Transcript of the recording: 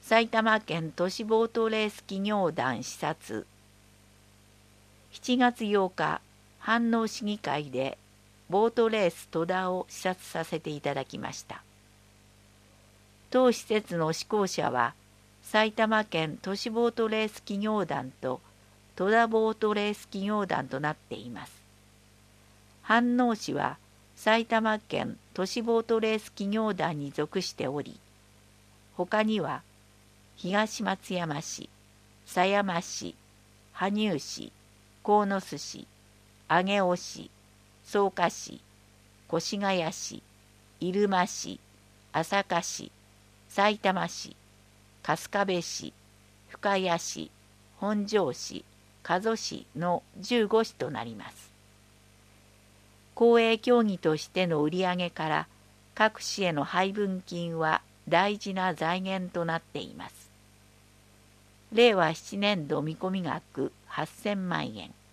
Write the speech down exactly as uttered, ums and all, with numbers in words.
埼玉県都市ボートレース企業団視察。しちがつようか、飯能市議会でボートレース戸田を視察させていただきました。当施設の施工者は、埼玉県都市ボートレース企業団と戸田ボートレース企業団となっています。飯能市は埼玉県都市ボートレース企業団に属しており、他には東松山市、狭山市、羽生市、鴻巣市、上尾市、草加市、越谷市、入間市、朝霞市、さいたま市、春日部市、深谷市、本庄市、加須市のじゅうご市となります。公営競技としての売上から各市への配分金は大事な財源となっています。れいわななねんど見込み額はっせんまんえん。